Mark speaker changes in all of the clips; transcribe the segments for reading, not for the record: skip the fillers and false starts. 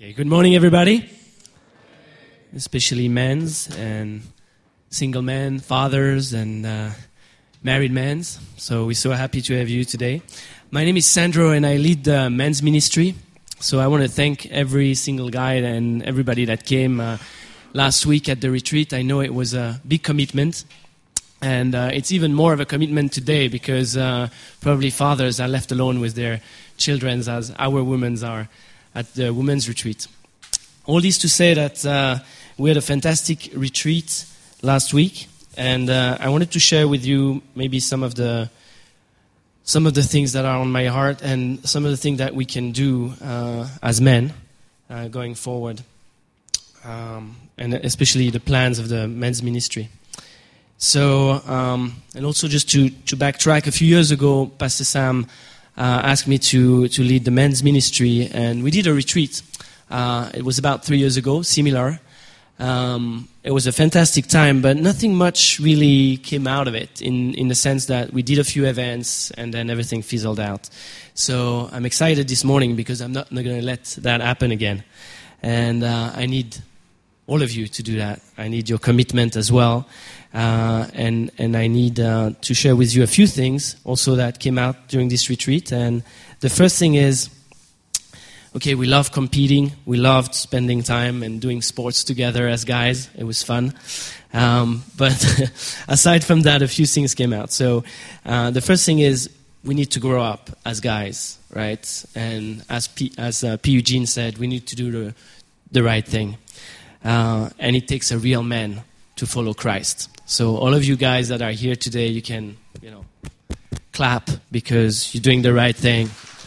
Speaker 1: Okay, good morning, everybody. Especially men's and single men, fathers, and married men. So we're so happy to have you today. My name is Sandro, and I lead the men's ministry. So I want to thank every single guy and everybody that came last week at the retreat. I know it was a big commitment, and it's even more of a commitment today because probably fathers are left alone with their children as our women are at the women's retreat. All this to say that we had a fantastic retreat last week, and I wanted to share with you maybe some of the things that are on my heart and some of the things that we can do as men going forward, and especially the plans of the men's ministry. So, and also just to backtrack, a few years ago, Pastor Sam asked me to lead the men's ministry, and we did a retreat. It was about 3 years ago, similar. It was a fantastic time, but nothing much really came out of it in the sense that we did a few events and then everything fizzled out. So I'm excited this morning because I'm not going to let that happen again. And I need all of you to do that. I need your commitment as well. And I need to share with you a few things also that came out during this retreat. And the first thing is, okay, we love competing. We loved spending time and doing sports together as guys. It was fun. But aside from that, a few things came out. So the first thing is we need to grow up as guys, right? And as P. Eugene said, we need to do the right thing. And it takes a real man to follow Christ. So all of you guys that are here today, you can, clap because you're doing the right thing.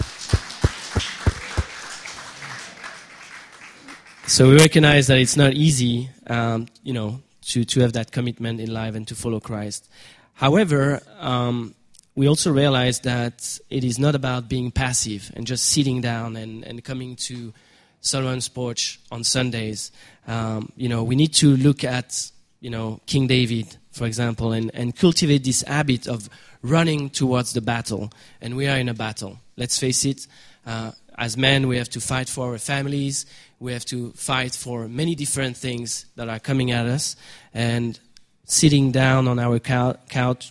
Speaker 1: So we recognize that it's not easy, to have that commitment in life and to follow Christ. However, we also realize that it is not about being passive and just sitting down and coming to Solomon's porch on Sundays. We need to look at, King David, for example, and cultivate this habit of running towards the battle. And we are in a battle. Let's face it. As men, we have to fight for our families. We have to fight for many different things that are coming at us. And sitting down on our couch,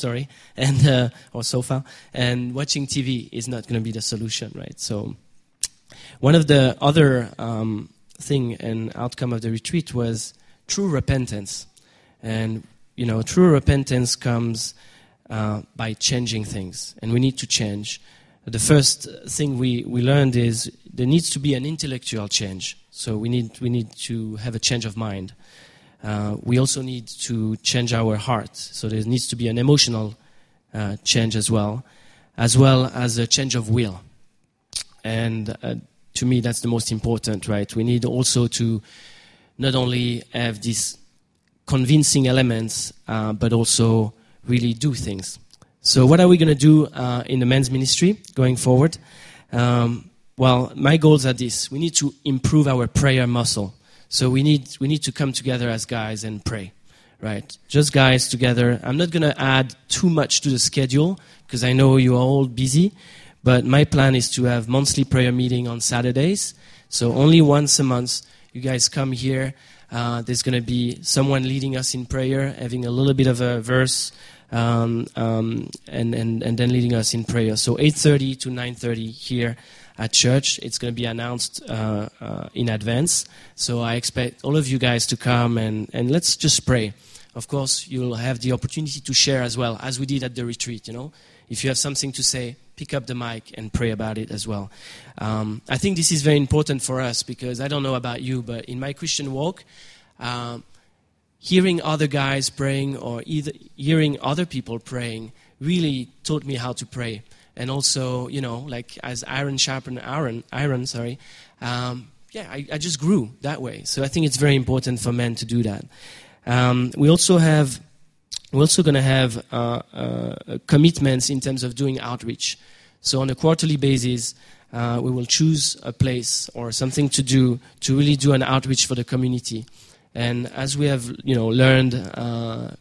Speaker 1: and or sofa, and watching TV is not going to be the solution, right? So, one of the other thing and outcome of the retreat was true repentance, and true repentance comes by changing things, and we need to change. The first thing we learned is there needs to be an intellectual change. So we need to have a change of mind. We also need to change our heart. So there needs to be an emotional change as well as a change of will. And to me, that's the most important, right? We need also to not only have these convincing elements, but also really do things. So what are we going to do in the men's ministry going forward? Well, my goals are this. We need to improve our prayer muscle. So we need to come together as guys and pray, right? Just guys together. I'm not going to add too much to the schedule because I know you are all busy. But my plan is to have monthly prayer meeting on Saturdays. So only once a month, you guys come here. There's going to be someone leading us in prayer, having a little bit of a verse, and then leading us in prayer. So 8:30 to 9:30 here at church. It's going to be announced in advance. So I expect all of you guys to come and let's just pray. Of course, you'll have the opportunity to share as well, as we did at the retreat. If you have something to say, pick up the mic and pray about it as well. I think this is very important for us because I don't know about you, but in my Christian walk, hearing other guys praying or either hearing other people praying really taught me how to pray. And also, like as iron sharpened iron, I just grew that way. So I think it's very important for men to do that. We're also going to have commitments in terms of doing outreach. So on a quarterly basis, we will choose a place or something to do to really do an outreach for the community. And as we have, learned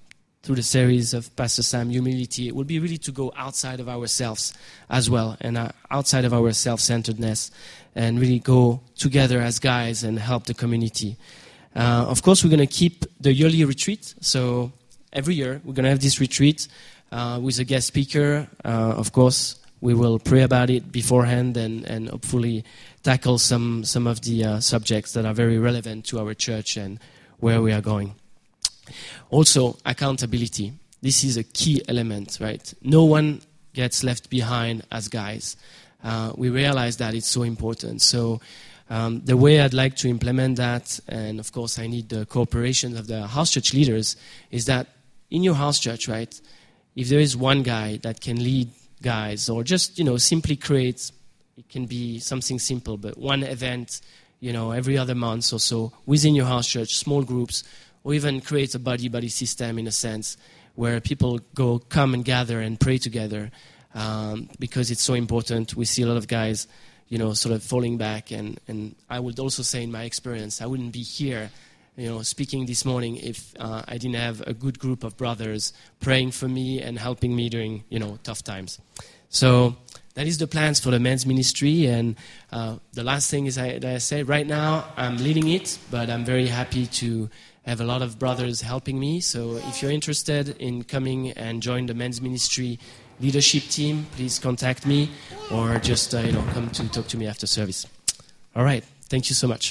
Speaker 1: through the series of Pastor Sam, humility, it will be really to go outside of ourselves as well, and outside of our self-centeredness, and really go together as guys and help the community. Of course, we're going to keep the yearly retreat. So every year, we're going to have this retreat with a guest speaker. Of course, we will pray about it beforehand and hopefully tackle some of the subjects that are very relevant to our church and where we are going. Also, accountability. This is a key element, right? No one gets left behind as guys. We realize that it's so important. So the way I'd like to implement that, and of course I need the cooperation of the house church leaders, is that in your house church, right, if there is one guy that can lead guys, or just, simply create, it can be something simple, but one event, every other month or so within your house church, small groups, or even create a buddy system in a sense where people come and gather and pray together because it's so important. We see a lot of guys, sort of falling back, and I would also say in my experience, I wouldn't be here, speaking this morning if I didn't have a good group of brothers praying for me and helping me during, tough times. So that is the plans for the men's ministry, and the last thing is that I said, right now I'm leading it, but I'm very happy to have a lot of brothers helping me. So if you're interested in coming and join the men's ministry leadership team, please contact me, or just come to talk to me after service. All right, thank you so much.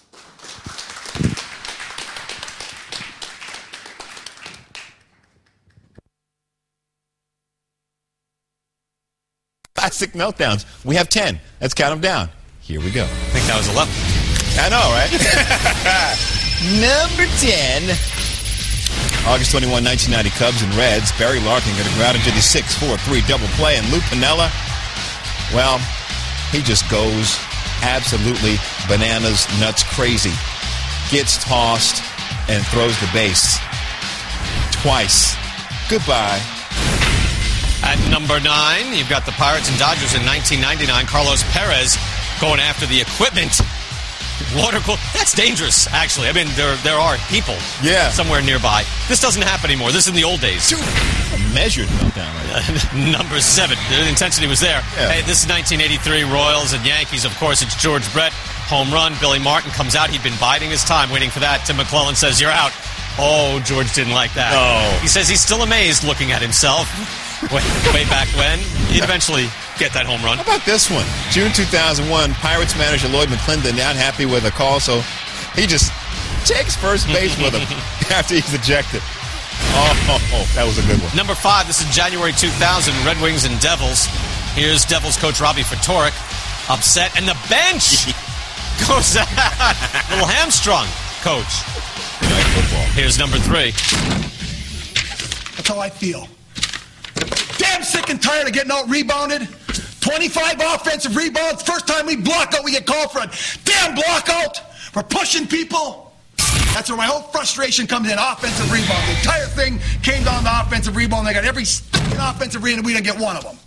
Speaker 2: Classic meltdowns. We have 10. Let's count them down. Here we go.
Speaker 3: I think that was 11.
Speaker 2: I know, right? Number 10. August 21, 1990, Cubs and Reds. Barry Larkin going to go out into the 6-4-3 double play. And Lou Piniella, well, he just goes absolutely bananas, nuts, crazy. Gets tossed and throws the base twice. Goodbye.
Speaker 3: At number 9, you've got the Pirates and Dodgers in 1999. Carlos Perez going after the equipment. Water cool. That's dangerous, actually. I mean, there are people somewhere nearby. This doesn't happen anymore. This is in the old days.
Speaker 2: A measured meltdown right
Speaker 3: Number 7. The intensity was there.
Speaker 2: Yeah.
Speaker 3: Hey, this is 1983 Royals and Yankees. Of course, it's George Brett. Home run. Billy Martin comes out. He'd been biding his time, waiting for that. Tim McClellan says, "You're out." Oh, George didn't like that.
Speaker 2: No.
Speaker 3: He says he's still amazed looking at himself. Way back when. He'd eventually get that home run.
Speaker 2: How about this one? June 2001, Pirates manager Lloyd McClendon not happy with a call, so he just takes first base with him after he's ejected. Oh, that was a good one.
Speaker 3: Number 5, this is January 2000, Red Wings and Devils. Here's Devils coach Robbie Ftorek, upset, and the bench goes out. Little hamstrung, coach.
Speaker 2: Nice football.
Speaker 3: Here's number 3.
Speaker 4: That's how I feel. Damn sick and tired of getting out-rebounded. 25 offensive rebounds. First time we block out, we get called for a damn block out. We're pushing people. That's where my whole frustration comes in, offensive rebound. The entire thing came down to offensive rebound. They got every stinking offensive rebound, and we didn't get one of them.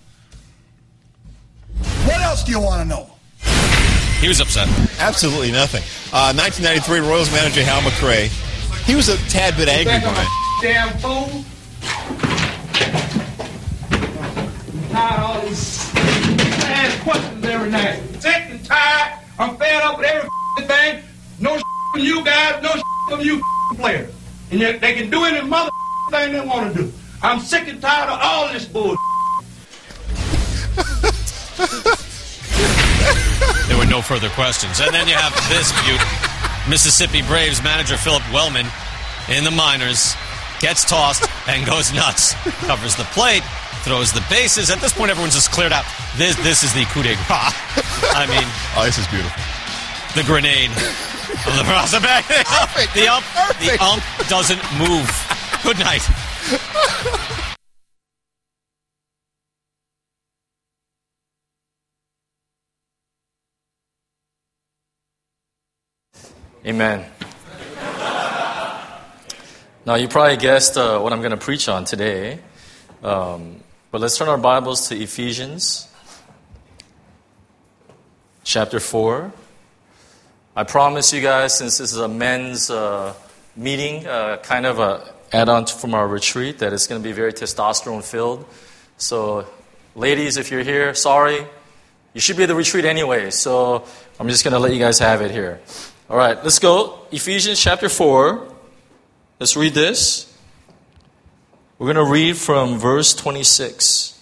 Speaker 4: What else do you want to know?
Speaker 3: He was upset.
Speaker 2: Absolutely nothing. 1993 Royals manager Hal McRae. He was a tad bit angry, Brian.
Speaker 5: Damn fool. Tired of all these ass questions every night. Sick and tired. I'm fed up with everything. No from you guys, no from you players. And yet they can do any mother thing they want to do. I'm sick and tired of all this bull.
Speaker 3: There were no further questions. And then you have this beaut. Mississippi Braves manager Philip Wellman in the minors gets tossed and goes nuts. Covers the plate, throws the bases. At this point, everyone's just cleared out. This is the coup de grace. I mean,
Speaker 2: Oh, this is beautiful.
Speaker 3: the grenade of the prospect.
Speaker 2: Perfect.
Speaker 3: The
Speaker 2: Perfect.
Speaker 3: ump doesn't move. Good night.
Speaker 6: Amen. Now, you probably guessed what I'm going to preach on today. But let's turn our Bibles to Ephesians chapter 4. I promise you guys, since this is a men's meeting, kind of add-on from our retreat that it's going to be very testosterone-filled. So, ladies, if you're here, sorry. You should be at the retreat anyway, so I'm just going to let you guys have it here. All right, let's go. Ephesians chapter 4. Let's read this. We're going to read from verse 26.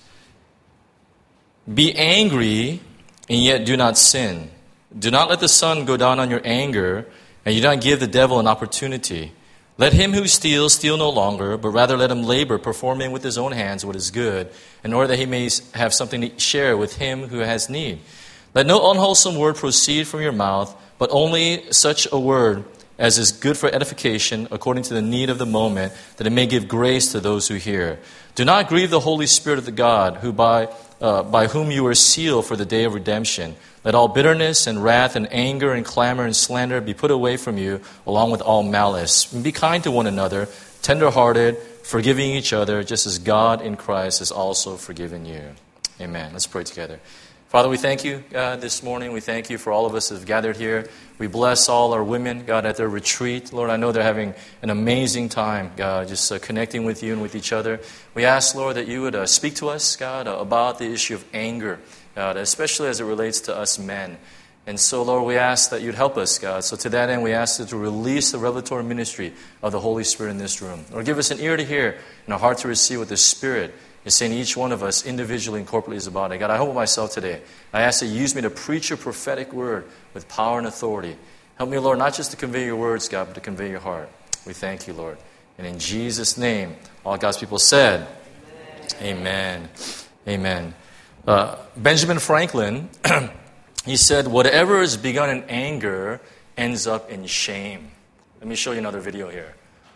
Speaker 6: Be angry, and yet do not sin. Do not let the sun go down on your anger, and you do not give the devil an opportunity. Let him who steals steal no longer, but rather let him labor, performing with his own hands what is good, in order that he may have something to share with him who has need. Let no unwholesome word proceed from your mouth, but only such a word as is good for edification, according to the need of the moment, that it may give grace to those who hear. Do not grieve the Holy Spirit of the God, who by whom you are sealed for the day of redemption. Let all bitterness and wrath and anger and clamor and slander be put away from you, along with all malice. And be kind to one another, tender-hearted, forgiving each other, just as God in Christ has also forgiven you. Amen. Let's pray together. Father, we thank you, God, this morning. We thank you for all of us that have gathered here. We bless all our women, God, at their retreat. Lord, I know they're having an amazing time, God, just connecting with you and with each other. We ask, Lord, that you would speak to us, God, about the issue of anger, God, especially as it relates to us men. And so, Lord, we ask that you'd help us, God. So to that end, we ask you to release the revelatory ministry of the Holy Spirit in this room. Lord, give us an ear to hear and a heart to receive what the Spirit is saying each one of us individually and corporately is about it. God, I humble myself today. I ask that you use me to preach your prophetic word with power and authority. Help me, Lord, not just to convey your words, God, but to convey your heart. We thank you, Lord. And in Jesus' name, all God's people said, Amen. Amen. Benjamin Franklin, he said, whatever is begun in anger ends up in shame. Let me show you another video here.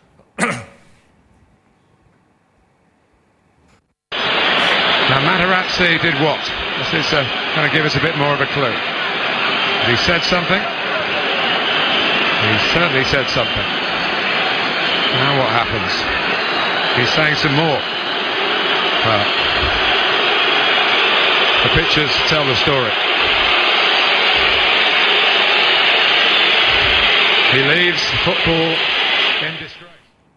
Speaker 7: Now, Materazzi did what? This is going to give us a bit more of a clue. He said something. He certainly said something. Now what happens? He's saying some more. Well, the pictures tell the story. He leaves football in disgrace.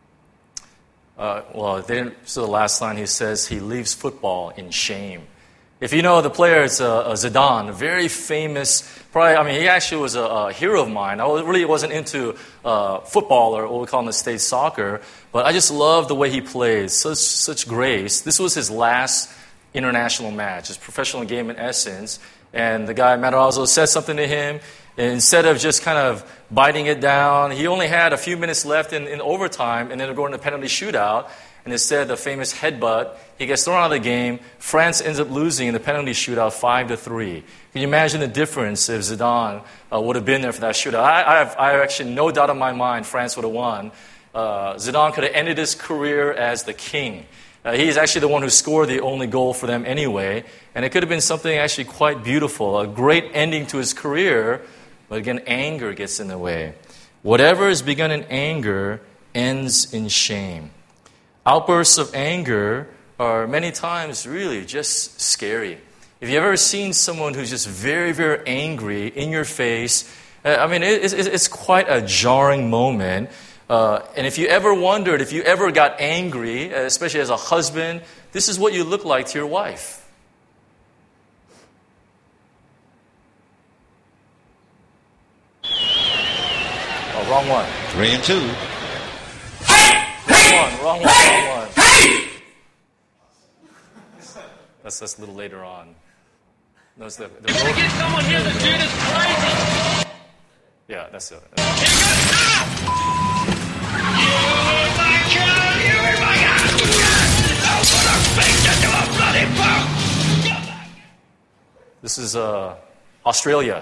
Speaker 6: So the last line he says, he leaves football in shame. If you know the player, it's Zidane, a very famous, he actually was a hero of mine. I really wasn't into football or what we call in the States soccer, but I just love the way he plays, such grace. This was his last international match, his professional game in essence, and the guy, Materazzi, said something to him, and instead of just kind of biting it down, he only had a few minutes left in overtime, and then going to penalty shootout. And instead, the famous headbutt, he gets thrown out of the game. France ends up losing in the penalty shootout 5-3. Can you imagine the difference if Zidane would have been there for that shootout? I have actually no doubt in my mind France would have won. Zidane could have ended his career as the king. He's actually the one who scored the only goal for them anyway. And it could have been something actually quite beautiful, a great ending to his career. But again, anger gets in the way. Whatever is begun in anger ends in shame. Outbursts of anger are many times really just scary. If you've ever seen someone who's just very, very angry in your face, it's quite a jarring moment. And if you ever wondered, if you ever got angry, especially as a husband, this is what you look like to your wife. Oh, wrong one.
Speaker 2: 3 and 2.
Speaker 6: Wrong one. That's a little later on. No,
Speaker 8: Can I get someone here to do this crazy?
Speaker 6: Yeah, that's it. This is Australia.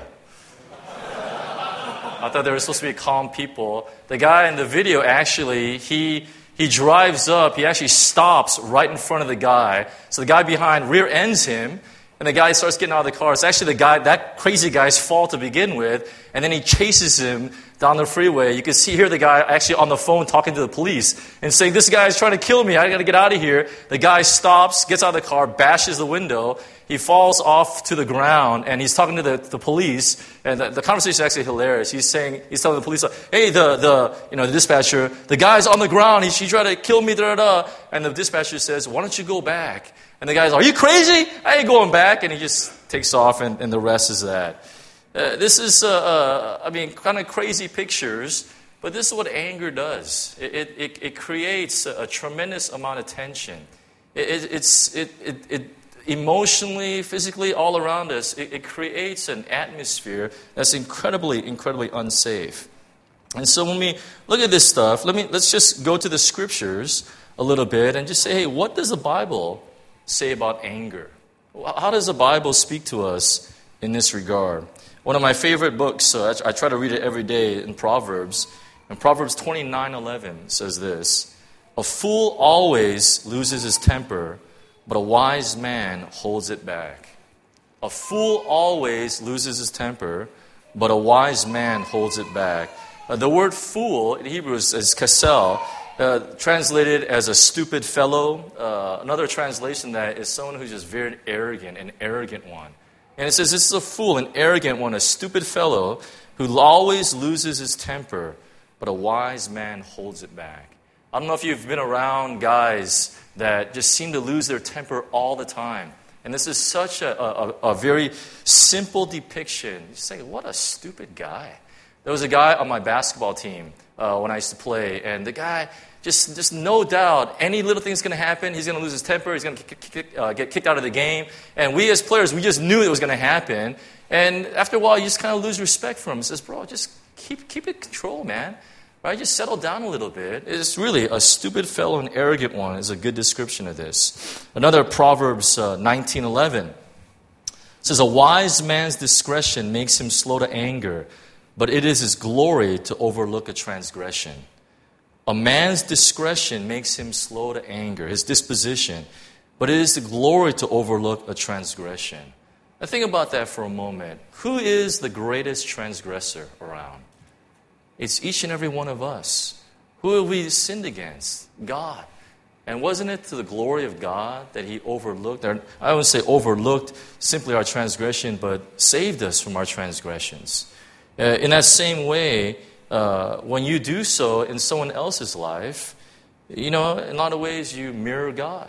Speaker 6: I thought they were supposed to be calm people. The guy in the video actually, he drives up, he actually stops right in front of the guy. So the guy behind rear ends him, and the guy starts getting out of the car. It's actually that crazy guy's fault to begin with, and then he chases him down the freeway, you can hear the guy actually on the phone talking to the police and saying, this guy is trying to kill me. I got to get out of here. The guy stops, gets out of the car, bashes the window. He falls off to the ground, and he's talking to the police. And the conversation is actually hilarious. He's telling the police, hey, the dispatcher, the guy's on the ground. He tried to kill me, da-da-da. And the dispatcher says, why don't you go back? And the guy's, are you crazy? I ain't going back. And he just takes off, and the rest is that. This is, kind of crazy pictures, but this is what anger does. It creates a tremendous amount of tension. It emotionally, physically, all around us, it creates an atmosphere that's incredibly, incredibly unsafe. And so when we look at this stuff, let's just go to the scriptures a little bit and just say, hey, what does the Bible say about anger? How does the Bible speak to us in this regard? One of my favorite books, I try to read it every day, in Proverbs. And Proverbs 29:11 says this, a fool always loses his temper, but a wise man holds it back. A fool always loses his temper, but a wise man holds it back. The word fool in Hebrew is kasel, translated as a stupid fellow. Another translation that is someone who's just very arrogant, an arrogant one. And it says this is a fool, an arrogant one, a stupid fellow who always loses his temper, but a wise man holds it back. I don't know if you've been around guys that just seem to lose their temper all the time. And this is such a very simple depiction. You say, what a stupid guy. There was a guy on my basketball team when I used to play, and the guy, just no doubt, any little thing's going to happen. He's going to lose his temper. He's going to get kicked out of the game. And we as players, we just knew it was going to happen. And after a while, you just kind of lose respect for him. He says, bro, just keep it in control, man. Right? Just settle down a little bit. It's really a stupid fellow, an arrogant one is a good description of this. Another Proverbs 19:11 says, a wise man's discretion makes him slow to anger, but it is his glory to overlook a transgression. A man's discretion makes him slow to anger, his disposition, but it is the glory to overlook a transgression. Now think about that for a moment. Who is the greatest transgressor around? It's each and every one of us. Who have we sinned against? God. And wasn't it to the glory of God that He overlooked, I wouldn't say overlooked simply our transgression, but saved us from our transgressions? In that same way, when you do so in someone else's life, in a lot of ways you mirror God.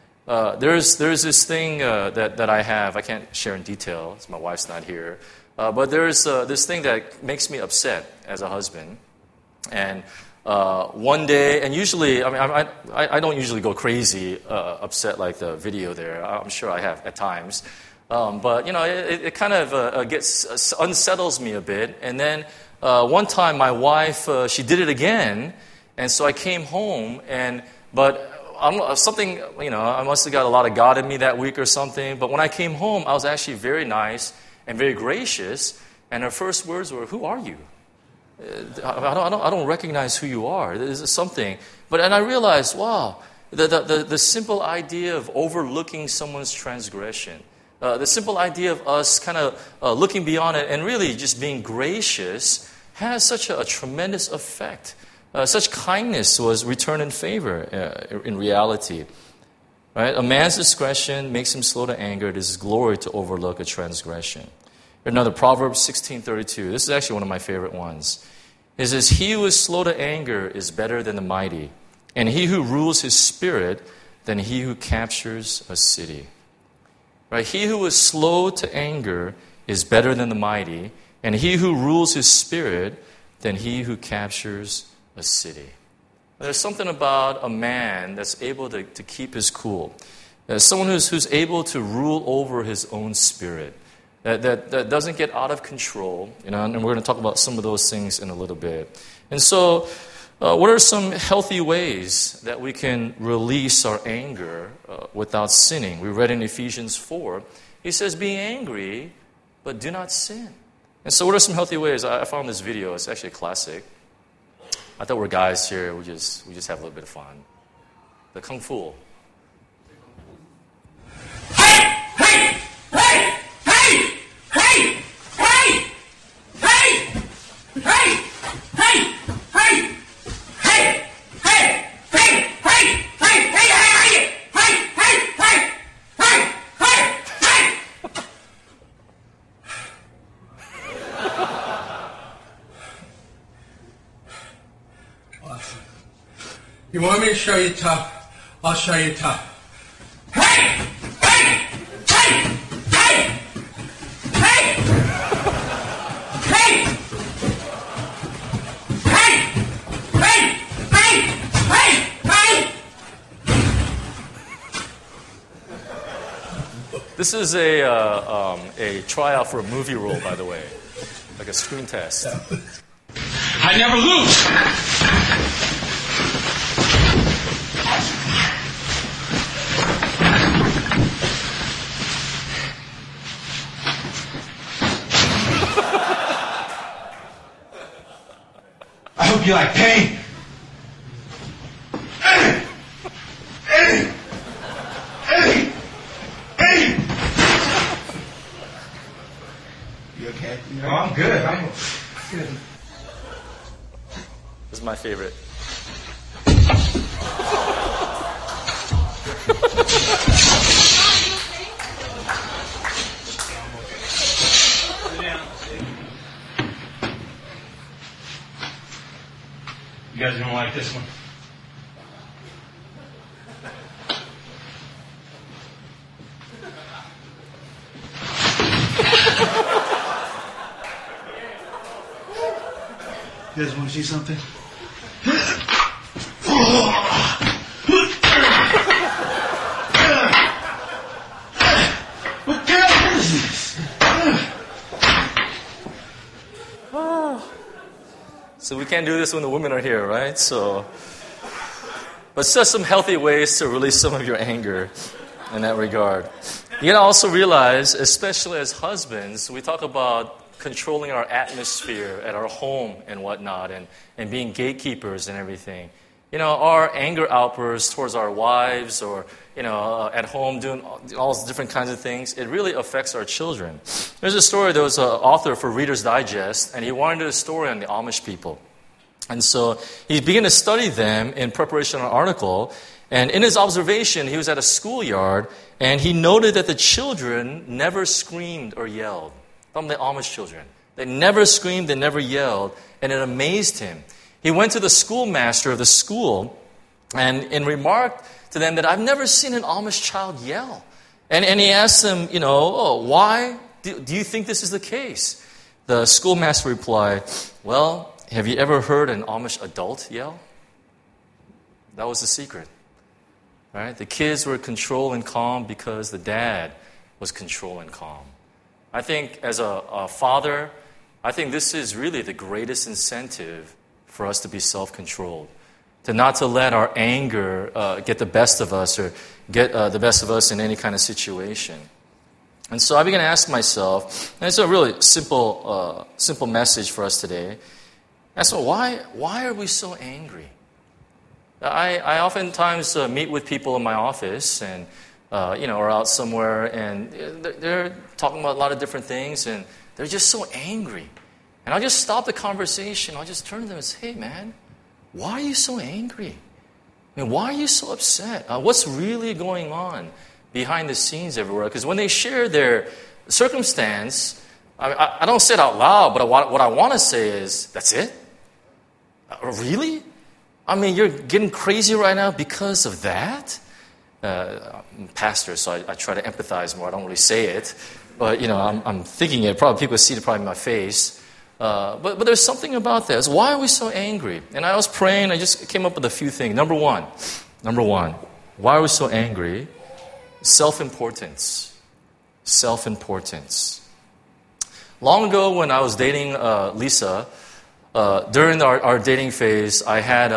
Speaker 6: There's this thing that I have. I can't share in detail, as my wife's not here. But there's this thing that makes me upset as a husband. And one day, and usually, I don't usually go crazy upset like the video there. I'm sure I have at times. But, it kind of unsettles me a bit. And then one time my wife, she did it again. And so I came home, but I must have got a lot of God in me that week or something. But when I came home, I was actually very nice and very gracious. And her first words were, "Who are you? I don't recognize who you are. This is something." And I realized, wow, the simple idea of overlooking someone's transgression, the simple idea of us kind of looking beyond it and really just being gracious has such a tremendous effect. Such kindness was returned in favor in reality. Right? A man's discretion makes him slow to anger. It is his glory to overlook a transgression. Another, Proverbs 16:32. This is actually one of my favorite ones. It says, "He who is slow to anger is better than the mighty, and he who rules his spirit than he who captures a city." Right? He who is slow to anger is better than the mighty, and he who rules his spirit than he who captures a city. There's something about a man that's able to keep his cool. Someone who's able to rule over his own spirit. That doesn't get out of control. And we're going to talk about some of those things in a little bit. And so, what are some healthy ways that we can release our anger without sinning? We read in Ephesians 4, he says, "Be angry, but do not sin." And so what are some healthy ways? I found this video. It's actually a classic. I thought we're guys here. We just have a little bit of fun. The Kung Fu.
Speaker 9: Hey! Hey! Hey! Hey! Hey! Hey! Hey! Hey!
Speaker 4: tough. You want me to show you tough? I'll show you tough. Hey! Hey! Hey! Hey! Hey! Hey! Hey! Hey! Hey!
Speaker 6: This is a tryout for a movie role, by the way, like a screen test.
Speaker 5: I never lose. I hope you like pain. You okay? No, I'm good. I'm good.
Speaker 6: This is my favorite.
Speaker 5: You guys don't like this one? You guys want to see something? What kind of business?
Speaker 6: So we can't do this when the women are here, right? So, but it's just some healthy ways to release some of your anger in that regard. You gotta also realize, especially as husbands, we talk about controlling our atmosphere at our home and whatnot, and being gatekeepers and everything. You know, our anger outbursts towards our wives or, at home doing all these different kinds of things, it really affects our children. There's a story, there was an author for Reader's Digest, and he wanted to do a story on the Amish people. And so he began to study them in preparation of an article, and in his observation, he was at a schoolyard, and he noted that the children never screamed or yelled. From the Amish children. They never screamed, they never yelled, and it amazed him. He went to the schoolmaster of the school and remarked to them that I've never seen an Amish child yell. And he asked them, why do you think this is the case? The schoolmaster replied, well, have you ever heard an Amish adult yell? That was the secret. Right? The kids were controlled and calm because the dad was controlled and calm. I think as a father, I think this is really the greatest incentive for us to be self-controlled. Not to let our anger get the best of us or get the best of us in any kind of situation. And so I began to ask myself, and it's a really simple message for us today. I said, why are we so angry? I oftentimes meet with people in my office and or out somewhere, and they're talking about a lot of different things, and they're just so angry. And I'll just stop the conversation. I'll just turn to them and say, hey, man, why are you so angry? I mean, why are you so upset? What's really going on behind the scenes everywhere? Because when they share their circumstance, I don't say it out loud, but what I want to say is, that's it? Really? I mean, you're getting crazy right now because of that? I'm a pastor, so I try to empathize more. I don't really say it, but I'm thinking it. Probably people see it probably in my face. But there's something about this. Why are we so angry? And I was praying. I just came up with a few things. Number one, why are we so angry? Self-importance. Self-importance. Long ago, when I was dating Lisa, during our dating phase, I had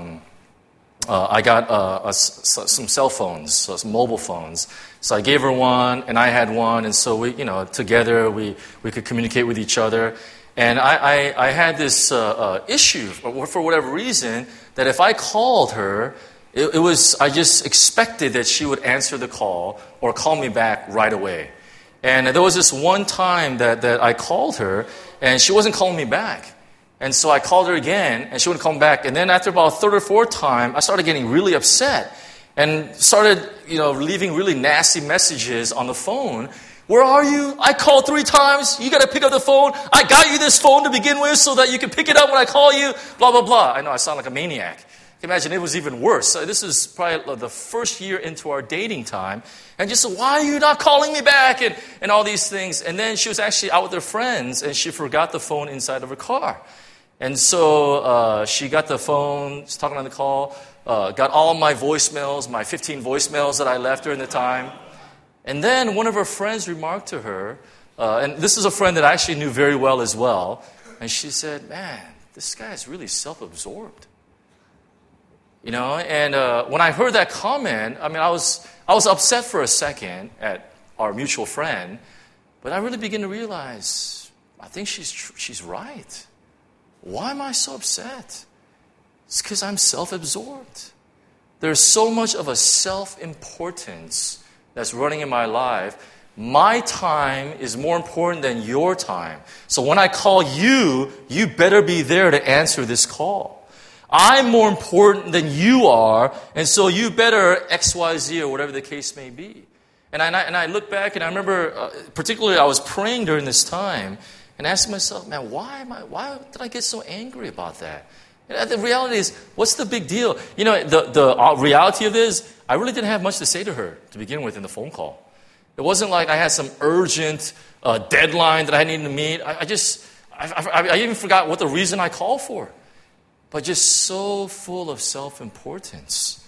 Speaker 6: I got some cell phones, some mobile phones. So I gave her one, and I had one, and so we, together we could communicate with each other. And I had this issue, for whatever reason, that if I called her, I just expected that she would answer the call or call me back right away. And there was this one time that I called her, and she wasn't calling me back. And so I called her again, and she wouldn't come back. And then after about a third or fourth time, I started getting really upset and started, leaving really nasty messages on the phone, Where are you? I called 3 times. You got to pick up the phone. I got you this phone to begin with so that you can pick it up when I call you. Blah, blah, blah. I know I sound like a maniac. You can imagine it was even worse. So this is probably the first year into our dating time. And just said, why are you not calling me back? And all these things. And then she was actually out with her friends and she forgot the phone inside of her car. And so she got the phone, was talking on the call, got all my voicemails, my 15 voicemails that I left during the time. And then one of her friends remarked to her, and this is a friend that I actually knew very well as well, and she said, man, this guy is really self-absorbed. You know, and when I heard that comment, I mean, I was upset for a second at our mutual friend, but I really began to realize, I think she's right. Why am I so upset? It's because I'm self-absorbed. There's so much of a self-importance that's running in my life. My time is more important than your time. So when I call you, you better be there to answer this call. I'm more important than you are, and so you better X, Y, Z, or whatever the case may be. And I look back, and I remember, particularly I was praying during this time, and asking myself, man, why did I get so angry about that? And the reality is, what's the big deal? You know, the reality of this, I really didn't have much to say to her to begin with in the phone call. It wasn't like I had some urgent deadline that I needed to meet. I even forgot what the reason I called for. But just so full of self-importance.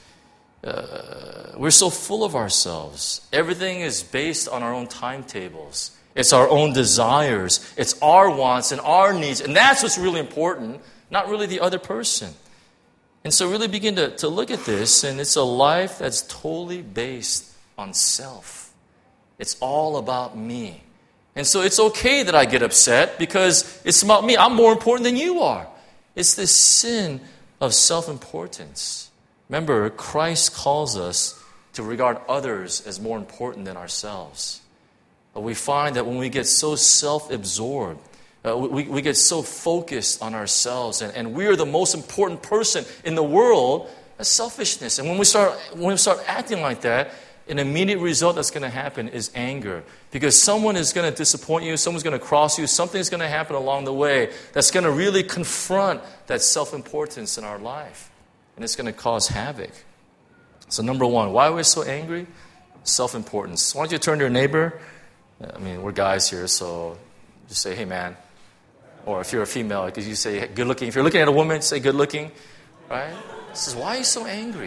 Speaker 6: We're so full of ourselves. Everything is based on our own timetables. It's our own desires. It's our wants and our needs. And that's what's really important, not really the other person. And so really begin to look at this, and it's a life that's totally based on self. It's all about me. And so it's okay that I get upset because it's about me. I'm more important than you are. It's this sin of self-importance. Remember, Christ calls us to regard others as more important than ourselves. But we find that when we get so self-absorbed, we get so focused on ourselves, and we are the most important person in the world, that's selfishness. And when we start acting like that, an immediate result that's going to happen is anger. Because someone is going to disappoint you, someone's going to cross you, something's going to happen along the way that's going to really confront that self-importance in our life. And it's going to cause havoc. So number one, why are we so angry? Self-importance. Why don't you turn to your neighbor? I mean, we're guys here, so just say, hey, man. Or if you're a female, because you say good looking. If you're looking at a woman, say good looking. Right? It says, why are you so angry?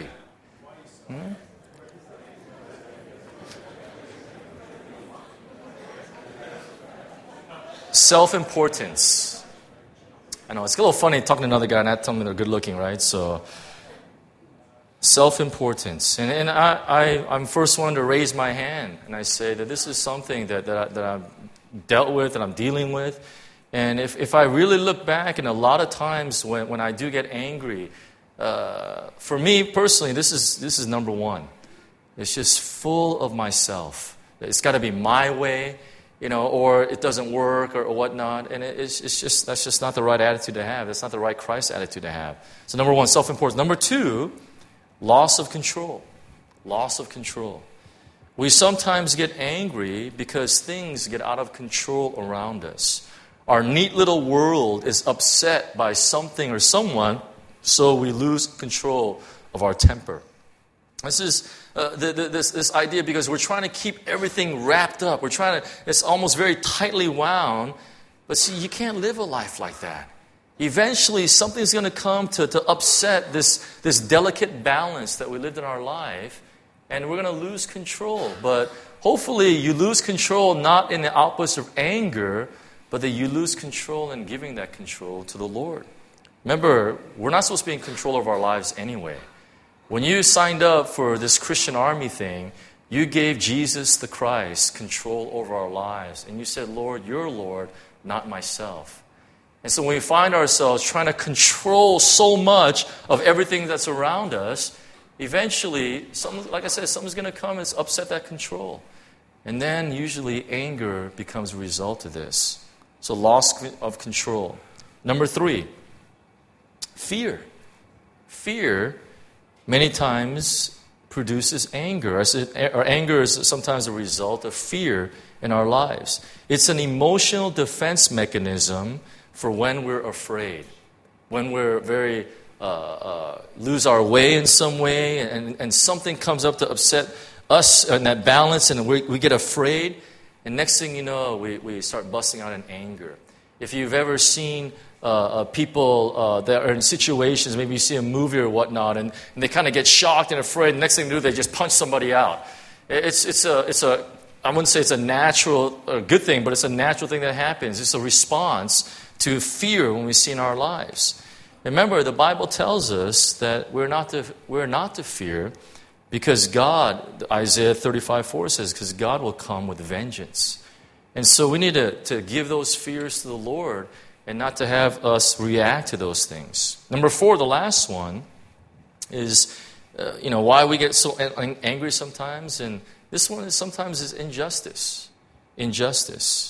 Speaker 6: Self-importance. I know, it's a little funny talking to another guy and not telling me they're good looking, right? So, self-importance. And I'm first one to raise my hand. And I say that this is something that I've dealt with and I'm dealing with. And if I really look back, and a lot of times when I do get angry, for me personally, this is number one. It's just full of myself. It's got to be my way, you know, or it doesn't work or whatnot. And that's just not the right attitude to have. That's not the right Christ attitude to have. So number one, self-importance. Number two, loss of control. Loss of control. We sometimes get angry because things get out of control around us. Our neat little world is upset by something or someone, so we lose control of our temper. This is this idea because we're trying to keep everything wrapped up. It's almost very tightly wound. But see, you can't live a life like that. Eventually, something's going to come to upset this delicate balance that we lived in our life, and we're going to lose control. But hopefully, you lose control not in the outburst of anger, but that you lose control in giving that control to the Lord. Remember, we're not supposed to be in control of our lives anyway. When you signed up for this Christian army thing, you gave Jesus the Christ control over our lives. And you said, Lord, you're Lord, not myself. And so when we find ourselves trying to control so much of everything that's around us, eventually, like I said, something's going to come and upset that control. And then usually anger becomes a result of this. So loss of control. Number three, fear. Fear many times produces anger. Or anger is sometimes a result of fear in our lives. It's an emotional defense mechanism for when we're afraid, when we're very lose our way in some way, and something comes up to upset us in that balance, and we get afraid, and next thing you know, we start busting out in anger. If you've ever seen people that are in situations, maybe you see a movie or whatnot, and they kind of get shocked and afraid, and next thing they do, they just punch somebody out. It's a I wouldn't say it's a natural or good thing, but it's a natural thing that happens. It's a response to fear when we see in our lives. Remember, the Bible tells us that we're not to fear because God, Isaiah 35:4 says, because God will come with vengeance. And so we need to give those fears to the Lord and not to have us react to those things. Number 4, the last one, is why we get so angry sometimes. And this one sometimes is injustice. Injustice.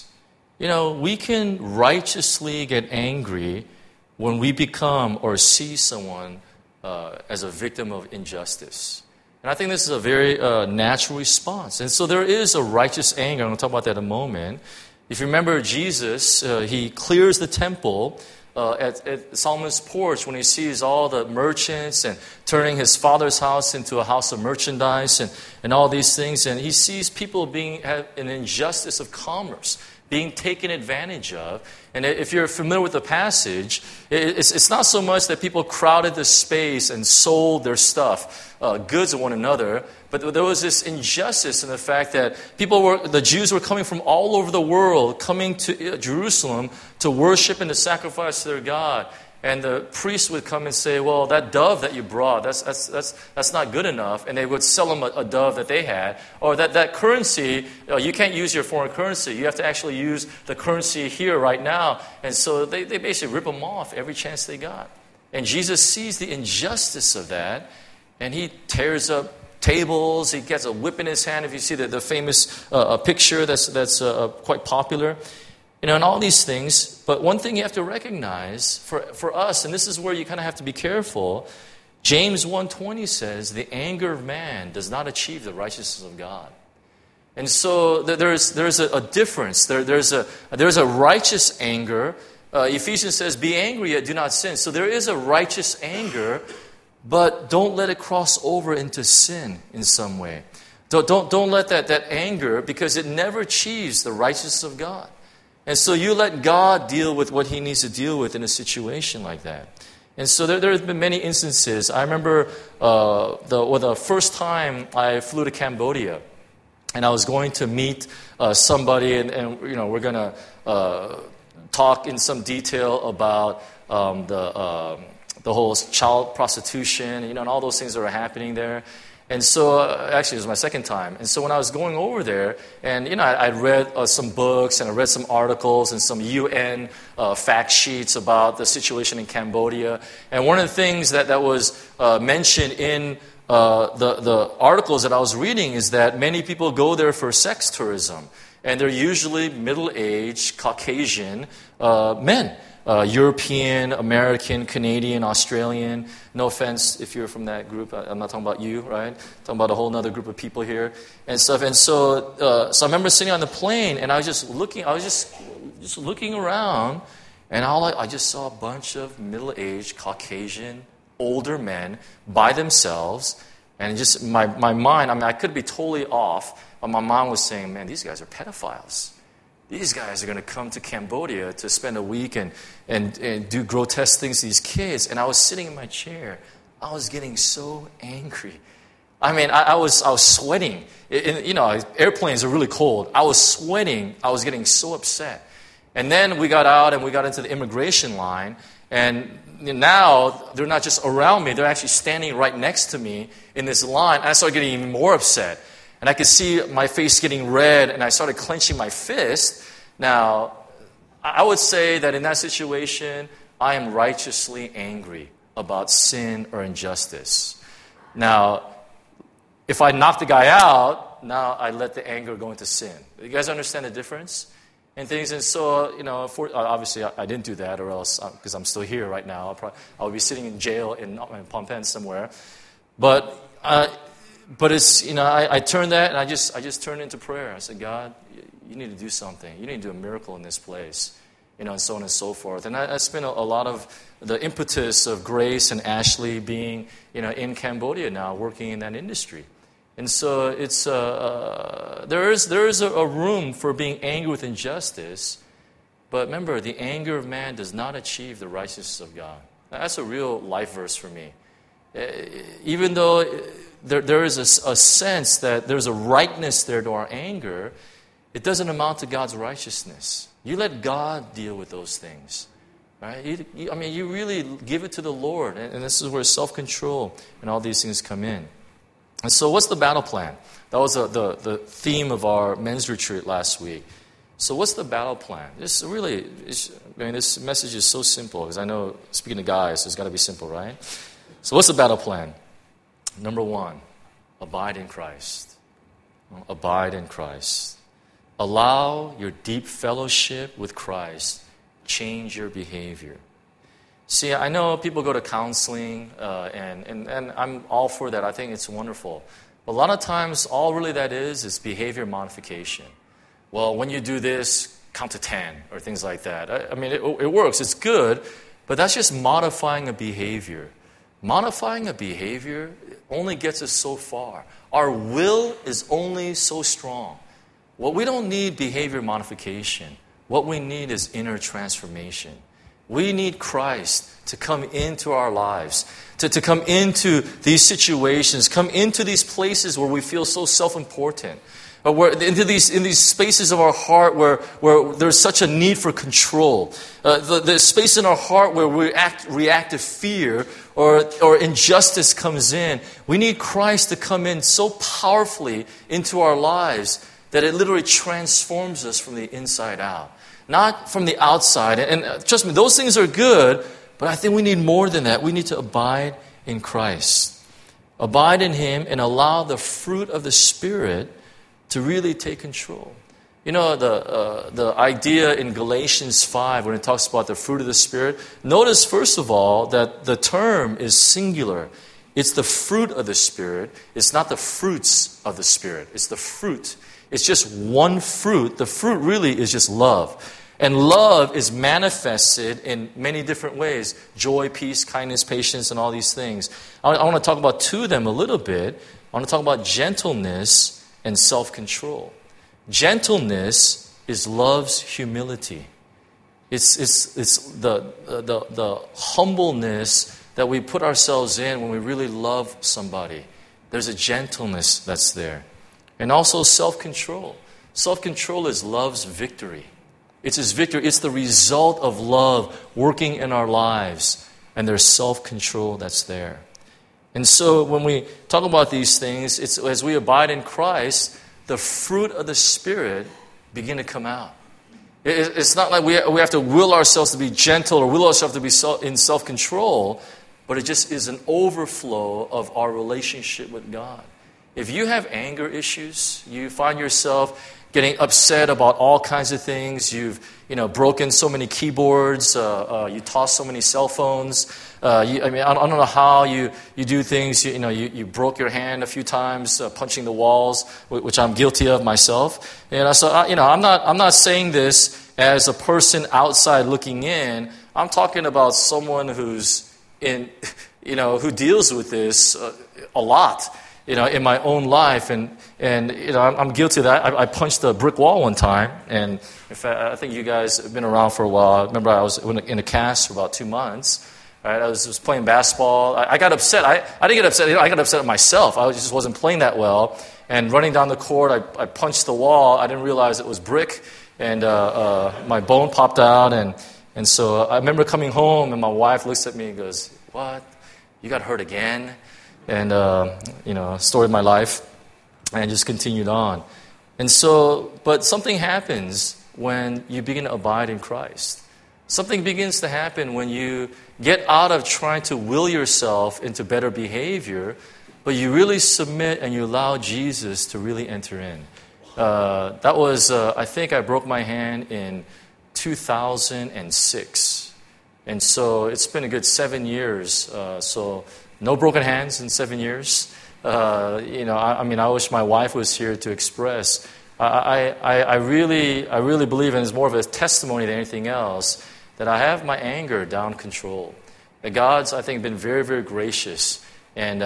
Speaker 6: We can righteously get angry when we become or see someone as a victim of injustice. And I think this is a very natural response. And so there is a righteous anger. I'm going to talk about that in a moment. If you remember Jesus, he clears the temple at Solomon's porch when he sees all the merchants and turning his father's house into a house of merchandise and all these things. And he sees people have an injustice of commerce, being taken advantage of. And if you're familiar with the passage, it's not so much that people crowded the space and sold their stuff, goods to one another, but there was this injustice in the fact that the Jews were coming from all over the world, coming to Jerusalem to worship and to sacrifice to their God. And the priest would come and say, well, that dove that you brought, that's not good enough. And they would sell them a dove that they had. Or that currency, you can't use your foreign currency. You have to actually use the currency here right now. And so they basically rip them off every chance they got. And Jesus sees the injustice of that, and he tears up tables. He gets a whip in his hand. If you see the famous picture that's quite popular. And all these things. But one thing you have to recognize for us, and this is where you kind of have to be careful, James 1:20 says, the anger of man does not achieve the righteousness of God. And so there's a difference. There's a righteous anger. Ephesians says, be angry yet do not sin. So there is a righteous anger, but don't let it cross over into sin in some way. Don't let that anger, because it never achieves the righteousness of God. And so you let God deal with what he needs to deal with in a situation like that. And so there have been many instances. I remember the first time I flew to Cambodia, and I was going to meet somebody, and we're going to talk in some detail about the whole child prostitution, and all those things that are happening there. And so, actually, it was my second time. And so when I was going over there, and, I'd read some books, and I read some articles, and some UN fact sheets about the situation in Cambodia. And one of the things that was mentioned in the articles that I was reading is that many people go there for sex tourism. And they're usually middle-aged, Caucasian men. European, American, Canadian, Australian. No offense if you're from that group. I'm not talking about you, right? I'm talking about a whole other group of people here and stuff. And so I remember sitting on the plane, and I was just looking around, and I just saw a bunch of middle-aged, Caucasian, older men by themselves. And just my mind, I could be totally off, but my mind was saying, man, these guys are pedophiles. These guys are going to come to Cambodia to spend a week and do grotesque things to these kids. And I was sitting in my chair. I was getting so angry. I was sweating. Airplanes are really cold. I was sweating. I was getting so upset. And then we got out and we got into the immigration line. And now they're not just around me. They're actually standing right next to me in this line. And I started getting even more upset. And I could see my face getting red, and I started clenching my fist. Now, I would say that in that situation, I am righteously angry about sin or injustice. Now, if I knock the guy out, now I let the anger go into sin. You guys understand the difference? And things, and so, obviously I didn't do that, or else, because I'm still here right now, I would be sitting in jail in Phnom Penh somewhere. But But it's, I turned that and I just turned into prayer. I said, God, you need to do something. You need to do a miracle in this place, and so on and so forth. And I spent a lot of the impetus of Grace and Ashley being, in Cambodia now, working in that industry. And so it's there is a room for being angry with injustice, but remember, the anger of man does not achieve the righteousness of God. That's a real life verse for me. Even though there is a sense that there's a rightness there to our anger, it doesn't amount to God's righteousness. You let God deal with those things. Right? You really give it to the Lord. And this is where self-control and all these things come in. And so what's the battle plan? That was the theme of our men's retreat last week. So what's the battle plan? This message is so simple, because I know, speaking to guys, it's got to be simple, right? So what's the battle plan? Number 1, abide in Christ. Abide in Christ. Allow your deep fellowship with Christ change your behavior. See, I know people go to counseling, and I'm all for that. I think it's wonderful. But a lot of times, all really that is behavior modification. Well, when you do this, count to 10, or things like that. It works. It's good, but that's just modifying a behavior. Modifying a behavior only gets us so far. Our will is only so strong. Well, we don't need behavior modification. What we need is inner transformation. We need Christ to come into our lives, to come into these situations, come into these places where we feel so self-important, into these spaces of our heart where there's such a need for control, the space in our heart where we react to fear or injustice comes in. We need Christ to come in so powerfully into our lives that it literally transforms us from the inside out. Not from the outside. And trust me, those things are good, but I think we need more than that. We need to abide in Christ. Abide in Him and allow the fruit of the Spirit to really take control. The idea in Galatians 5, when it talks about the fruit of the Spirit, notice, first of all, that the term is singular. It's the fruit of the Spirit. It's not the fruits of the Spirit. It's the fruit. It's just one fruit. The fruit really is just love. And love is manifested in many different ways. Joy, peace, kindness, patience, and all these things. I want to talk about 2 of them a little bit. I want to talk about gentleness and self-control. Gentleness is love's humility. It's the humbleness that we put ourselves in when we really love somebody. There's a gentleness that's there. And also self-control. Self-control is love's victory. It's His victory. It's the result of love working in our lives. And there's self-control that's there. And so when we talk about these things, it's as we abide in Christ, the fruit of the Spirit begin to come out. It's not like we have to will ourselves to be gentle or will ourselves to be in self-control, but it just is an overflow of our relationship with God. If you have anger issues, you find yourself getting upset about all kinds of things. You've broken so many keyboards. You toss so many cell phones. I don't know how you do things. You broke your hand a few times punching the walls, which I'm guilty of myself. So I'm not saying this as a person outside looking in. I'm talking about someone who's who deals with this a lot. In my own life, and I'm guilty of that. I punched a brick wall one time, and in fact, I think you guys have been around for a while. I remember I was in a cast for about 2 months. Right? I was playing basketball. I got upset. I didn't get upset. I got upset at myself. I just wasn't playing that well. And running down the court, I punched the wall. I didn't realize it was brick, and my bone popped out. And so I remember coming home, and my wife looks at me and goes, "What? You got hurt again?" And, story of my life, and just continued on. And so, but something happens when you begin to abide in Christ. Something begins to happen when you get out of trying to will yourself into better behavior, but you really submit and you allow Jesus to really enter in. That was, I think I broke my hand in 2006. And so it's been a good 7 years. So no broken hands in 7 years. I wish my wife was here to express. I really believe, and it's more of a testimony than anything else, that I have my anger down control. That God's, I think, been very, very gracious, and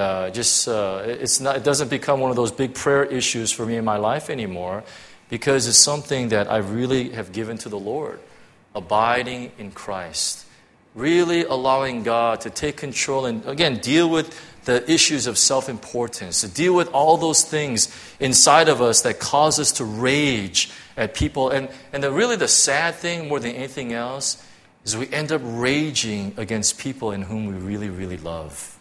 Speaker 6: it doesn't become one of those big prayer issues for me in my life anymore, because it's something that I really have given to the Lord. Abiding in Christ. Really allowing God to take control and, again, deal with the issues of self-importance, to deal with all those things inside of us that cause us to rage at people. And the sad thing, more than anything else, is we end up raging against people in whom we really, really love.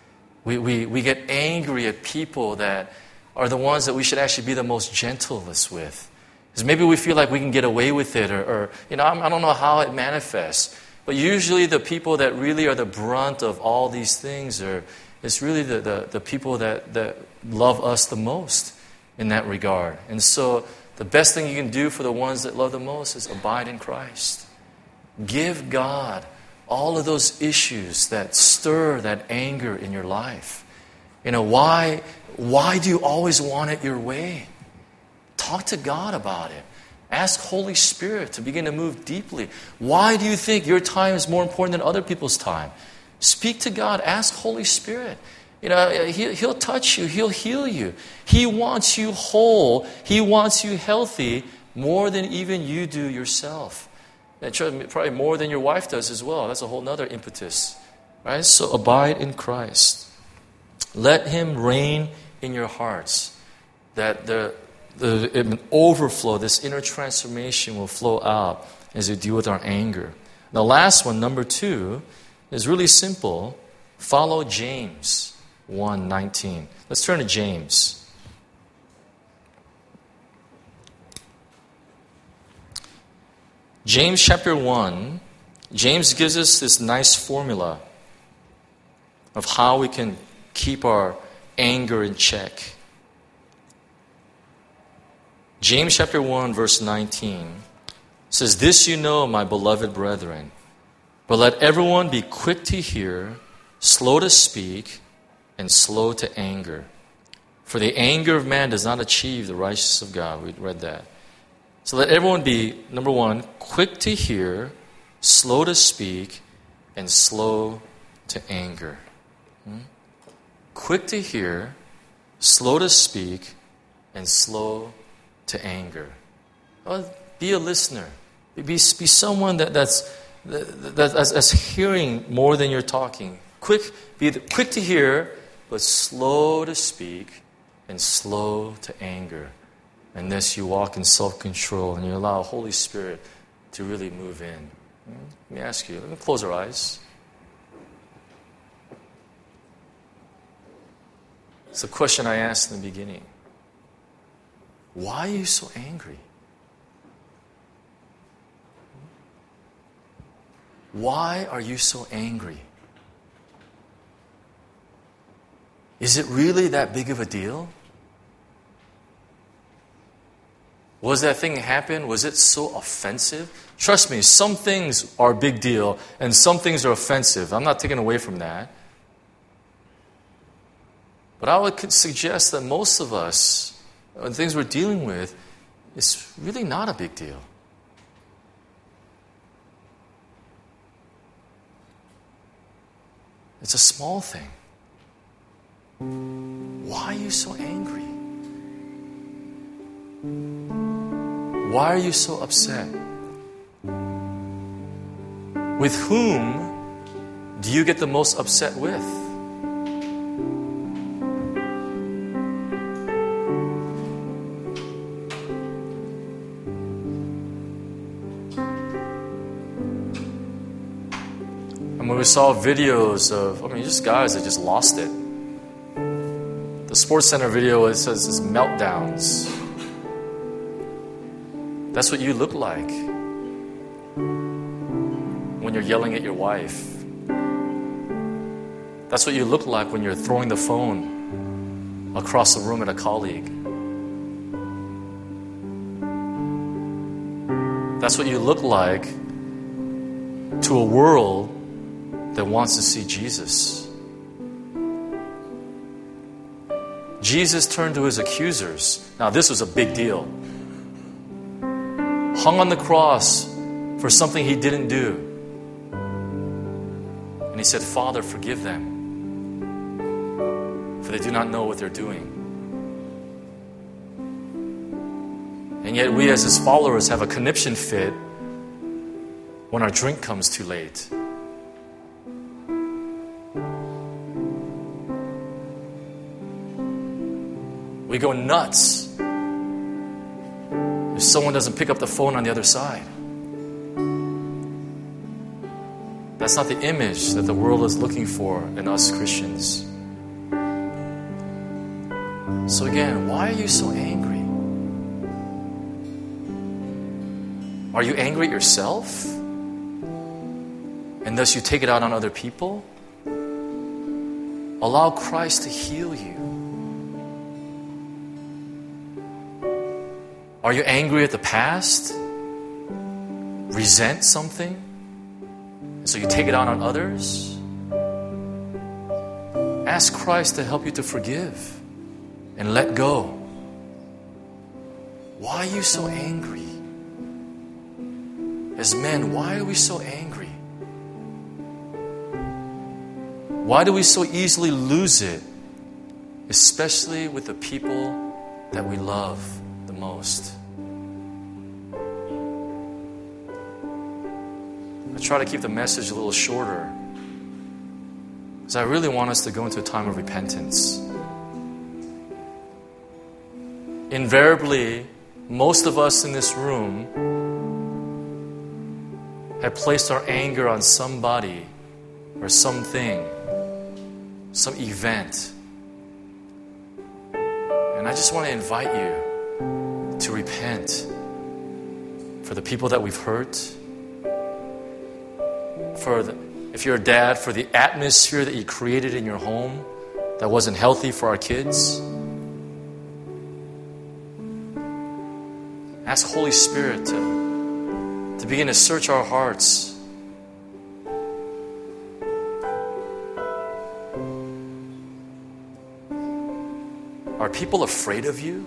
Speaker 6: We get angry at people that are the ones that we should actually be the most gentlest with. Because maybe we feel like we can get away with it, or I don't know how it manifests. But usually the people that really are the brunt of all these things it's really the people that love us the most in that regard. And so the best thing you can do for the ones that love the most is abide in Christ. Give God all of those issues that stir that anger in your life. Why do you always want it your way? Talk to God about it. Ask Holy Spirit to begin to move deeply. Why do you think your time is more important than other people's time? Speak to God. Ask Holy Spirit. He'll touch you. He'll heal you. He wants you whole. He wants you healthy more than even you do yourself. And probably more than your wife does as well. That's a whole other impetus. Right? So abide in Christ. Let Him reign in your hearts. That the overflow, this inner transformation will flow out as we deal with our anger. The last one, number 2, is really simple. Follow James 1:19. Let's turn to James. James chapter 1, James gives us this nice formula of how we can keep our anger in check. James chapter 1, verse 19 says, "This you know, my beloved brethren, but let everyone be quick to hear, slow to speak, and slow to anger. For the anger of man does not achieve the righteousness of God." We read that. So let everyone be, number 1, quick to hear, slow to speak, and slow to anger. Quick to hear, slow to speak, and slow to anger. Well, be a listener. Be someone that's hearing more than you're talking. Be quick to hear, but slow to speak and slow to anger. And thus you walk in self-control and you allow Holy Spirit to really move in. Let me ask you, let me close our eyes. It's the question I asked in the beginning. Why are you so angry? Why are you so angry? Is it really that big of a deal? Was that thing happen? Was it so offensive? Trust me, some things are a big deal and some things are offensive. I'm not taking away from that. But I would suggest that most of us, the things we're dealing with, it's really not a big deal. It's a small thing. Why are you so angry? Why are you so upset? With whom do you get the most upset with? We saw videos of, just guys that just lost it. The SportsCenter video, it says it's meltdowns. That's what you look like when you're yelling at your wife. That's what you look like when you're throwing the phone across the room at a colleague. That's what you look like to a world that wants to see Jesus. Jesus turned to his accusers. Now, this was a big deal. Hung on the cross for something he didn't do. And he said, Father, forgive them, for they do not know what they're doing. And yet we as his followers have a conniption fit when our drink comes too late. We go nuts if someone doesn't pick up the phone on the other side. That's not the image that the world is looking for in us Christians. So again, why are you so angry? Are you angry at yourself? And thus you take it out on other people? Allow Christ to heal you. Are you angry at the past? Resent something? And so you take it out on others? Ask Christ to help you to forgive and let go. Why are you so angry? As men, why are we so angry? Why do we so easily lose it, especially with the people that we love the most? I try to keep the message a little shorter because I really want us to go into a time of repentance. Invariably, most of us in this room have placed our anger on somebody or something, some event. And I just want to invite you to repent for the people that we've hurt, if you're a dad, for the atmosphere that you created in your home that wasn't healthy for our kids. Ask Holy Spirit to begin to search our hearts. Are people afraid of you?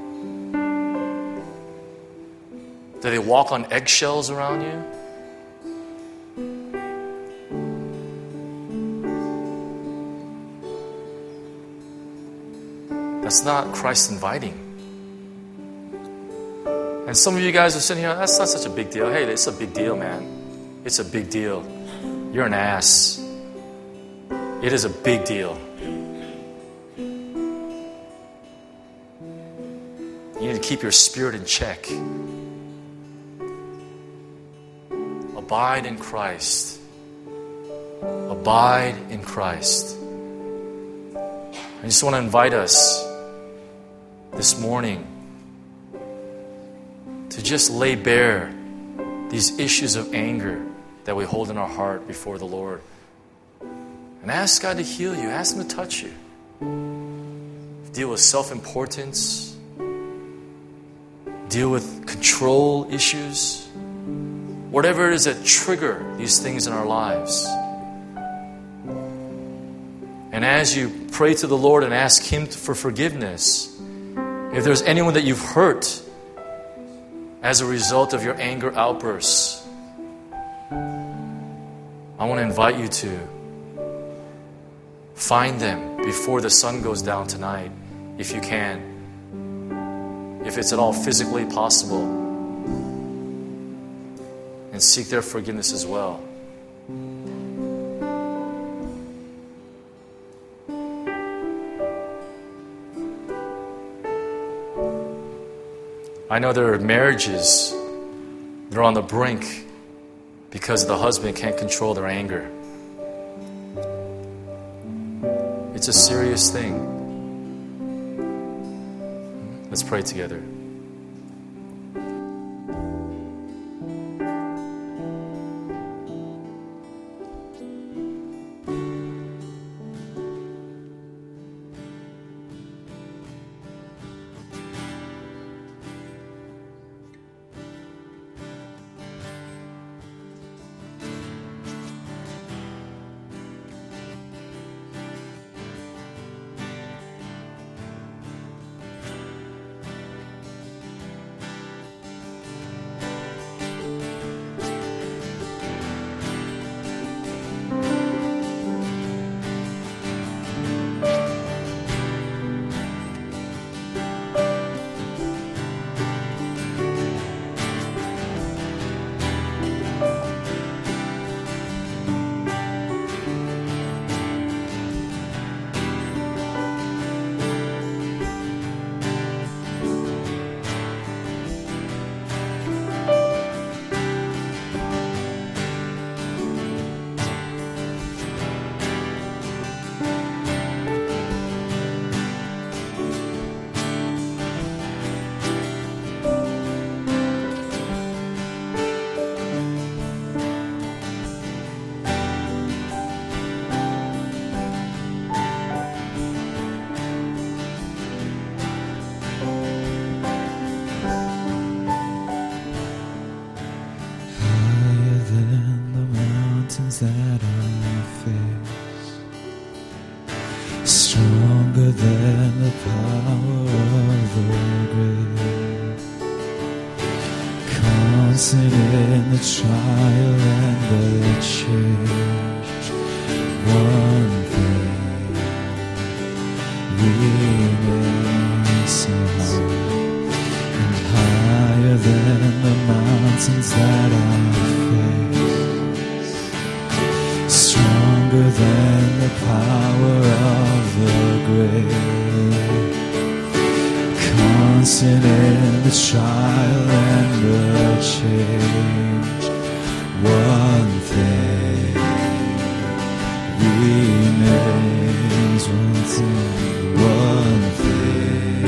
Speaker 6: Do they walk on eggshells around you? That's not Christ inviting. And some of you guys are sitting here, that's not such a big deal. Hey, it's a big deal, man. It's a big deal. You're an ass. It is a big deal. You need to keep your spirit in check. Abide in Christ. Abide in Christ. I just want to invite us this morning to just lay bare these issues of anger that we hold in our heart before the Lord. And ask God to heal you. Ask Him to touch you. Deal with self-importance. Deal with control issues. Whatever it is that trigger these things in our lives. And as you pray to the Lord and ask Him for forgiveness, if there's anyone that you've hurt as a result of your anger outbursts, I want to invite you to find them before the sun goes down tonight, if you can, if it's at all physically possible, and seek their forgiveness as well. I know there are marriages that are on the brink because the husband can't control their anger. It's a serious thing. Let's pray together.
Speaker 10: than the power of the grave, constant in the trial and the change. One thing remains so high and higher than the mountains that I face, stronger than the power of the grave, constant in the trial and the change. One thing remains, one thing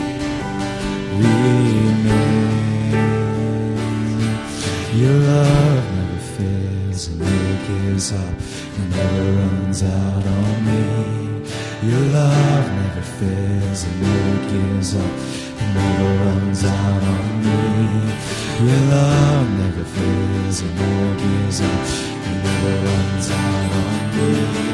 Speaker 10: remains. Your love never fails and never gives up and never runs out on me. Your love never fails and never gives up and never runs out on me. Your love never fails and never gives up and never runs out on me.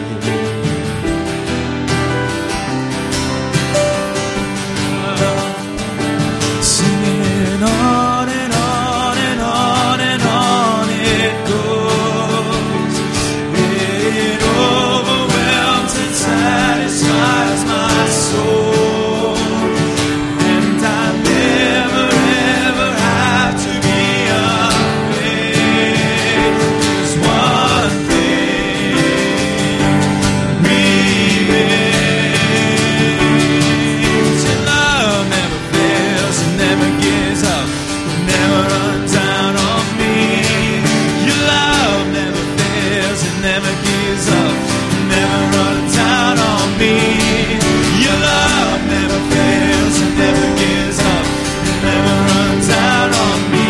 Speaker 10: Singing on and on and on and on it goes. It overwhelms and satisfies my soul, and I never ever have to be afraid. There's one thing remains. Your love never fails and never gives up, it never runs out on me. Your love never fails and never gives up, it never runs out on me. Your love never fails and never gives up, it never runs out on me.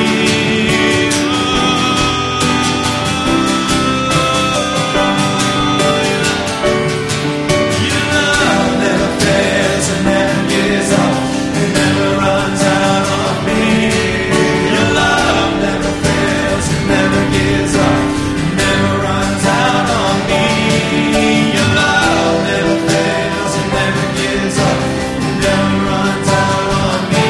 Speaker 10: Your love never fails and never gives up, it never runs out on me. Your love never fails and never gives up, it never runs out on me. Your love never fails and never gives up, it never runs out on me.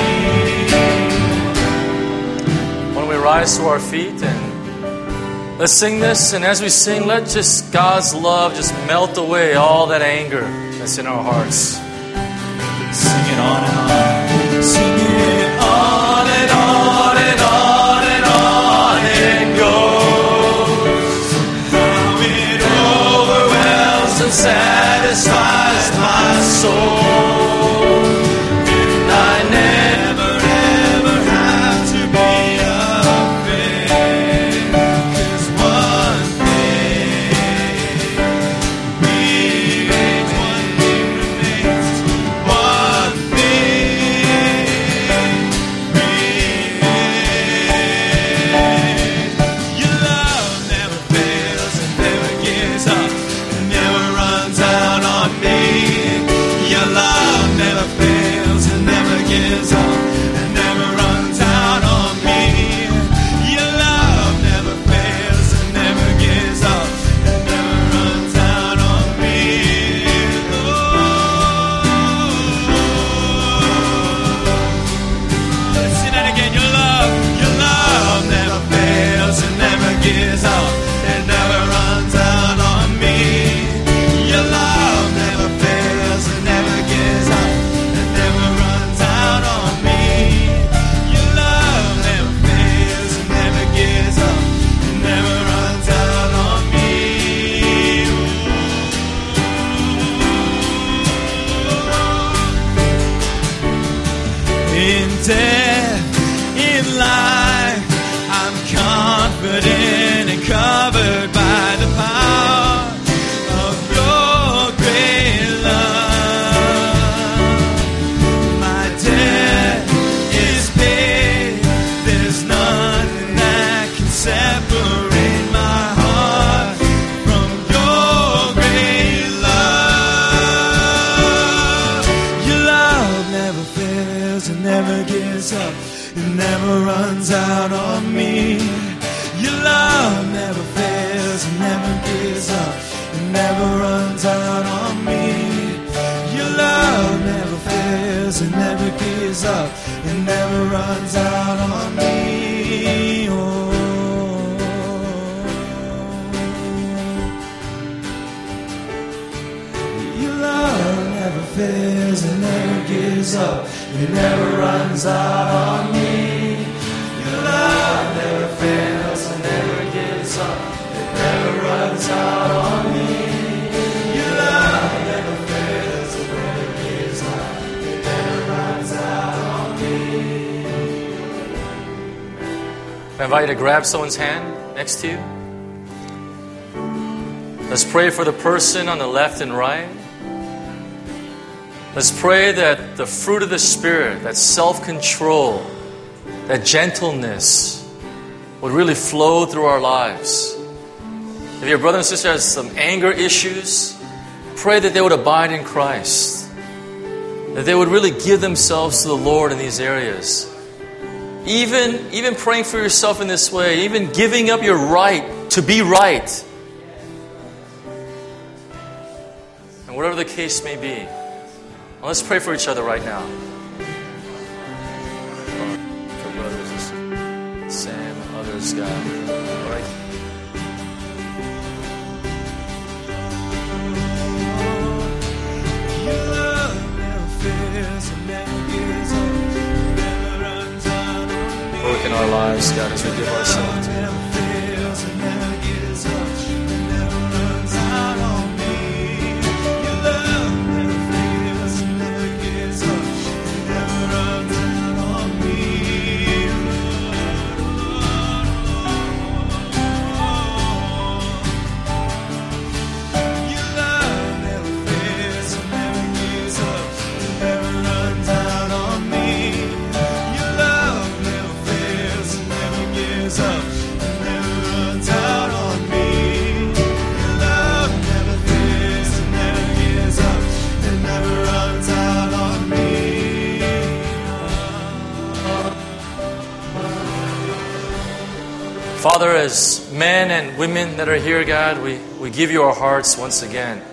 Speaker 6: When we rise to our feet and let's sing this, and as we sing, let just God's love just melt away all that anger that's in our hearts.
Speaker 10: Sing it on and on. Sing it on and on and on and on it goes. How it overwhelms and satisfies my soul, and I never ever have to be afraid. 'Cause one thing remains, one thing remains, one thing remains. Your love never fails and never gives up and never runs out on me. Your love never fails and never gives up and never runs out on me. Your love never fails and never gives up and never runs out on me. Let's sing that again. Your love never fails and never gives up and never runs out on me. Your love never fails and never gives up and never runs out on me. Your love never fails and never gives up and never runs out on me. In death, in life, I'm confident and covered by the power of your great love. My debt is paid. There's nothing that can separate my heart from your great love. Your love never fails and never gives up, it never runs out on me. Your love never fails and never gives up, it never runs out on me. Your love never fails and never gives up. It never runs out on me. Your love never fails and never gives up. It never runs out on me. Your love never fails and never gives up. It never runs out on me.
Speaker 6: I invite you to grab someone's hand next to you. Let's pray for the person on the left and right. Let's pray that the fruit of the Spirit, that self-control, that gentleness would really flow through our lives. If your brother and sister has some anger issues, pray that they would abide in Christ. That they would really give themselves to the Lord in these areas. Even praying for yourself in this way, even giving up your right to be right. And whatever the case may be, well, let's pray for each other right now. For brothers and sisters, Sam, others, God. All right.
Speaker 10: Your love never fails and never gives up. Never runs out on me.
Speaker 6: Work in our lives, God, as we give ourselves to you.
Speaker 10: Never fails and never gives up. Never runs out on me. Your love never fails and never gives up. Never runs out on me. Your love never fails and never gives up. Never runs out on me. Your love never fails and never gives up. Never runs out on me. Your love never fails and never gives up. It never runs out on me.
Speaker 6: Father, as men and women that are here, God, we give you our hearts once again.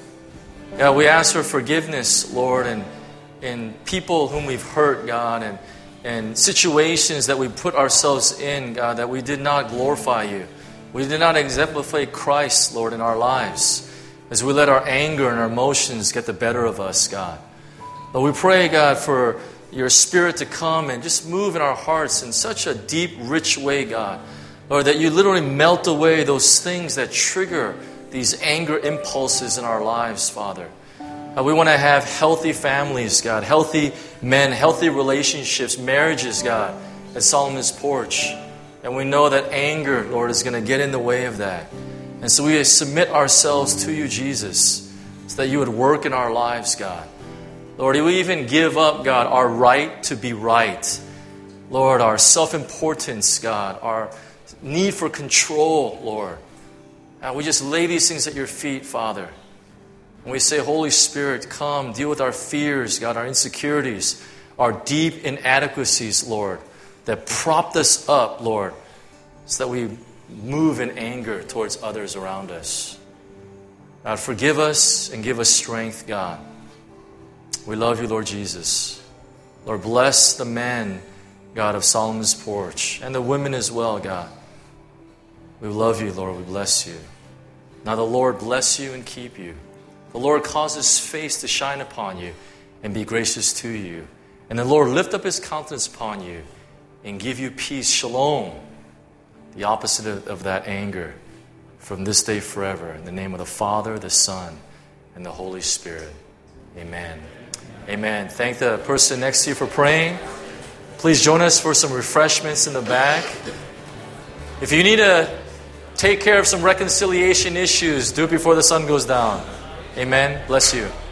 Speaker 6: God, we ask for forgiveness, Lord, and people whom we've hurt, God, and situations that we put ourselves in, God, that we did not glorify you. We did not exemplify Christ, Lord, in our lives as we let our anger and our emotions get the better of us, God. But we pray, God, for your Spirit to come and just move in our hearts in such a deep, rich way, God. Lord, that you literally melt away those things that trigger these anger impulses in our lives, Father. We want to have healthy families, God, healthy men, healthy relationships, marriages, God, at Solomon's Porch. And we know that anger, Lord, is going to get in the way of that. And so we submit ourselves to you, Jesus, so that you would work in our lives, God. Lord, we even give up, God, our right to be right. Lord, our self-importance, God, our need for control, Lord. And we just lay these things at your feet, Father. And we say, Holy Spirit, come, deal with our fears, God, our insecurities, our deep inadequacies, Lord, that propped us up, Lord, so that we move in anger towards others around us. God, forgive us and give us strength, God. We love you, Lord Jesus. Lord, bless the men, God, of Solomon's Porch, and the women as well, God. We love you, Lord. We bless you. Now the Lord bless you and keep you. The Lord cause His face to shine upon you and be gracious to you. And the Lord lift up His countenance upon you and give you peace, shalom, the opposite of that anger, from this day forever. In the name of the Father, the Son, and the Holy Spirit. Amen. Amen. Thank the person next to you for praying. Please join us for some refreshments in the back. If you need to take care of some reconciliation issues, do it before the sun goes down. Amen. Bless you.